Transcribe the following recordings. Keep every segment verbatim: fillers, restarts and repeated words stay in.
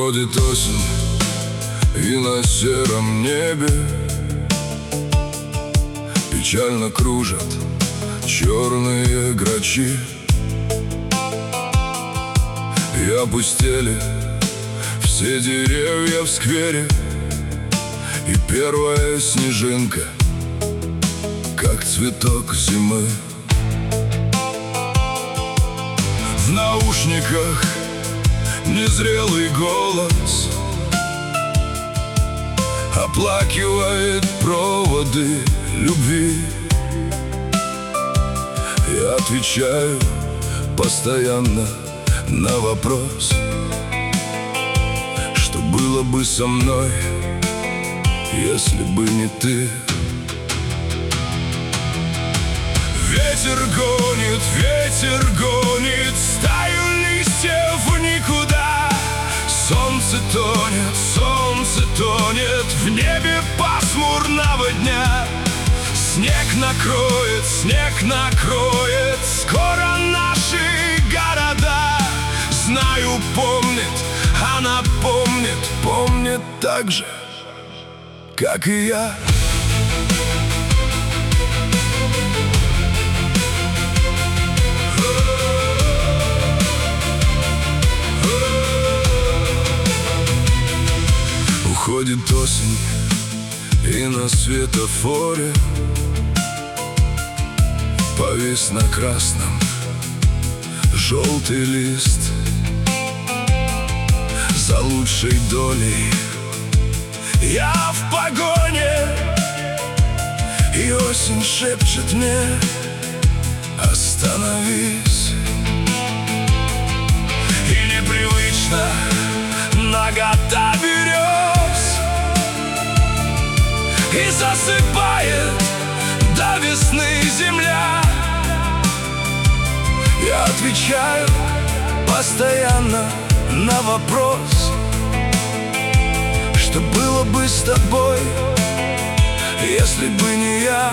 Уходит осень, и на сером небе печально кружат черные грачи. И опустели все деревья в сквере, и первая снежинка, как цветок зимы. В наушниках незрелый голос оплакивает проводы любви. Я отвечаю постоянно на вопрос, что было бы со мной, если бы не ты. Ветер гонит, ветер гонит стаю листьев в никуда. Солнце тонет, солнце тонет в небе пасмурного дня. Снег накроет, снег накроет скоро наши города. Знаю, помнит, она помнит, помнит так же, как и я. Уходит осень, и на светофоре повис на красном желтый лист. За лучшей долей я в погоне, и осень шепчет мне: остановись. И непривычно нагота берез и засыпает до весны земля. Я отвечаю постоянно на вопрос, что было бы с тобой, если бы не я.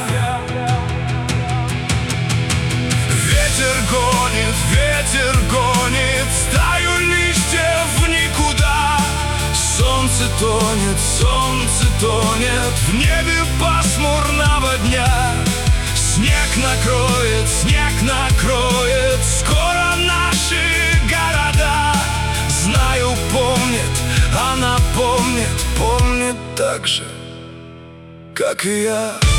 Ветер гонит, ветер гонит стаю листьев в никуда. Солнце тонет, солнце тонет в небе пасмурного дня. Снег накроет, снег накроет скоро наши города. Знаю, помнит, она помнит, помнит так же, как и я.